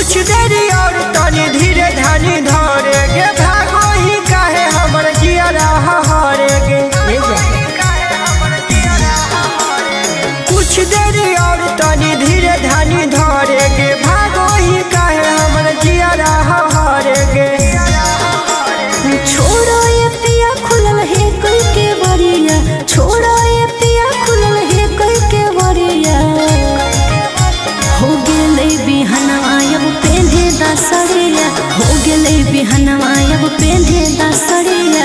कुछ देरी और तनी धीरे धानी धरे गे भागो ही काहे हमर जियरा हरे गे। कुछ देरी और तनी धीरे धानी धरे गे भागो ही काहे हमर जियरा हरे गे। छोड़ो ये पिया खुलल है कोई के बरिया, छोड़ो ये पिया खुलल है कोई के बरिया। हो गेलै बिहनवा अब पेन्हे दसरिया, हो गेलै बिहनवा अब पेन्हे दसरिया।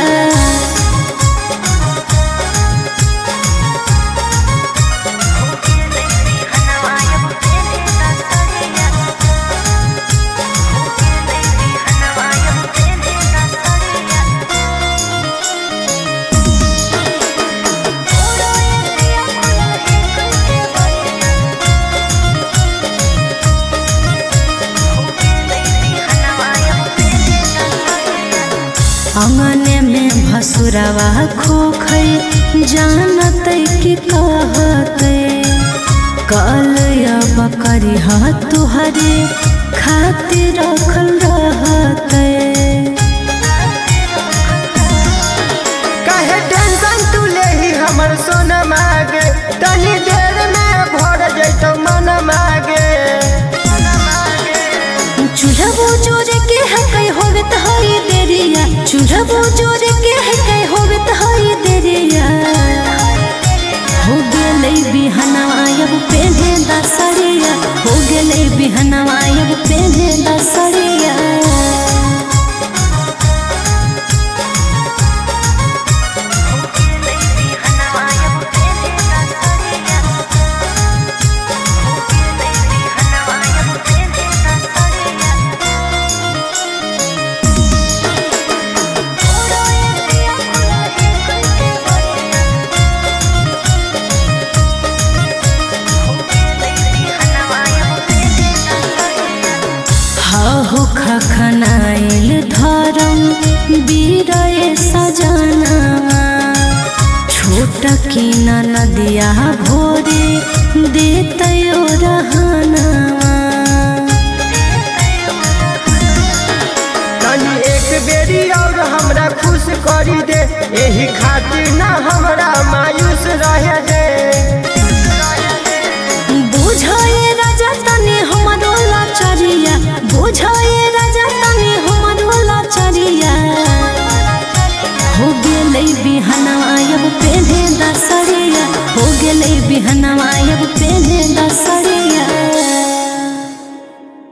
अंगने में भसुरवा खोखई जानत कि कहते कल अब करिह तुहरे खातिर रखल रहते। काहे टेंशन तू ले ही हमर सोना मागे तनी देर में भर जैतो मन मागे। चूल्हा जोरे के है कई होवे त हई देरिया, चूल्हा जोरे के है कई होवे त हई देरिया। हो गेलै बिहनवा अब पेन्हे दसरिया, हो गेलै बिहनवा अब पेन्हे दसरिया। हो खखनाइल धरम बीरए सजनवा, छोट की नदिया भोरे देतयो रहनवा। तनी एक बेरी और हमरा खुश करी दे, एही खातिर ना हमरा मायूस रहे दे। बुझाए राजा तनी हमरो लाचारिया, बुझाए राजा तनी हमरो लाचारिया। हो गेलै बिहनवा अब पेन्हे दसरिया, हो गेलै बिहनवा